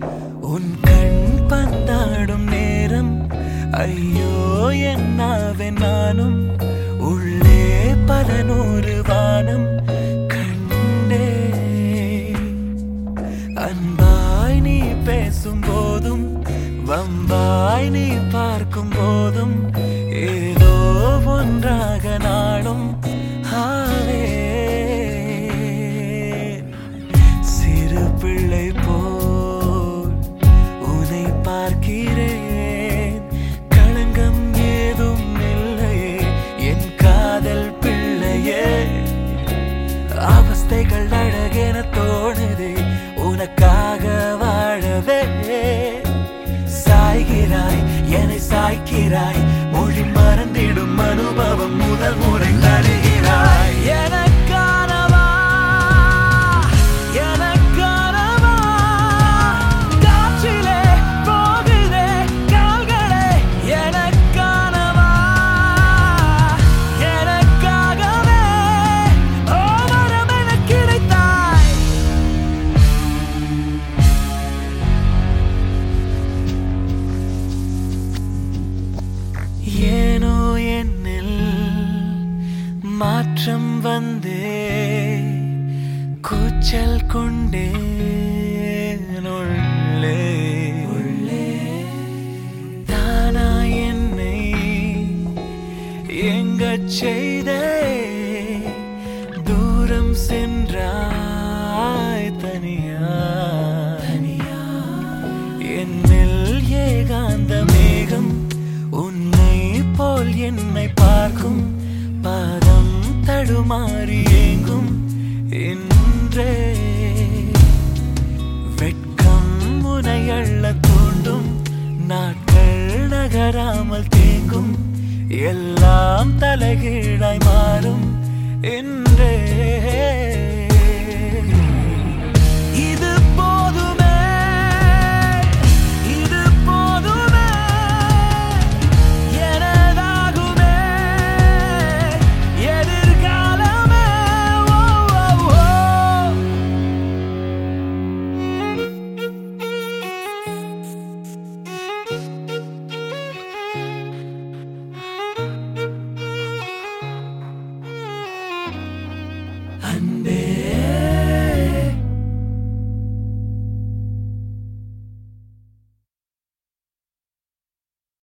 உன் கண் பந்தாடும் நேரம் ஐயோ என்னாவே நானும் உள்ளே பல நூறு வானம் கண்டே. அன்பாய் நீ பேசும் போதும் வம்பாய் நீ பார்க்கும் போதும் ஏதோ ஒன்றாக நாளும் ஆவே. சிறு பிள்ளை போல் உன்னை பார்க்கிறேன், களங்கம் ஏதும் இல்லையே என் காதல் பிள்ளையே. அவஸ்தைகள் அழகென தோணுதே உனக்காக வாழவே. சாய்கிறாய் என்னை சாய்க்கிறாய், மொழி மறந்திடும் அனுபவம் முதல் முறை தருகிறாய். எனக்கானவா எனக்கானவா காற்றிலே போகுதே கால்களே. எனக்கானவா எனக்காகவே ஓவரம் என கிடைத்தாய். ஏனோ என்னில் மாற்றம் வந்தே கூச்சல் கொண்டேன் உள்ளே தானா என்னை எங்கச் செய்தே. தூரம் சென்றாய் தனியா என்னில் ஏகாந்த மேகம் உன்னை போல் என்னை பார்க்கும். பாதம் தடுமாறி ஏங்கும் இன்றே. வெட்கம் உனை அள்ள தூண்டும், நாட்கள் நகராமல் தேங்கும். எல்லாம் தலைகீழாய் மாறும் இன்றே. இது போதுமே இது போதுமே எனதாகுமே எதிர்காலமே. அன்பே